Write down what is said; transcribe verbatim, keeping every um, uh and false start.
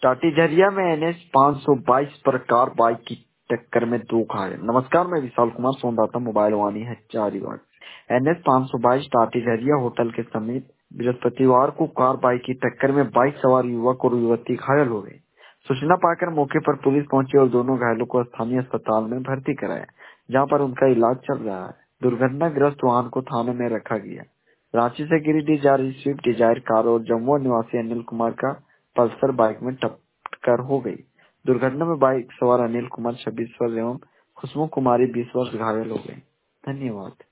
टाटीझरिया में N H पाँच सौ बाईस पर कार बाइक की टक्कर में दो घायल। नमस्कार, मैं विशाल कुमार सोनदाता, मोबाइल वाणी है हजारीबाग। एन एच पाँच सौ बाईस टाटीझरिया होटल के समीप बृहस्पतिवार को कार बाइक की टक्कर में बाइक सवार युवक और युवती घायल हो गए। सूचना पाकर मौके पर पुलिस पहुंची और दोनों घायलों को स्थानीय अस्पताल में भर्ती कराया, जहां पर उनका इलाज चल रहा है। दुर्घटनाग्रस्त वाहन को थाने में रखा गया। रांची से गिरिडीह जा रही स्विफ्ट डिजायर कार और जम्मू निवासी अनिल कुमार का पल्सर बाइक में टक्कर हो गई। दुर्घटना में बाइक सवार अनिल कुमार छब्बीस वर्ष एवं खुशबू कुमारी बीस वर्ष घायल हो गए। धन्यवाद।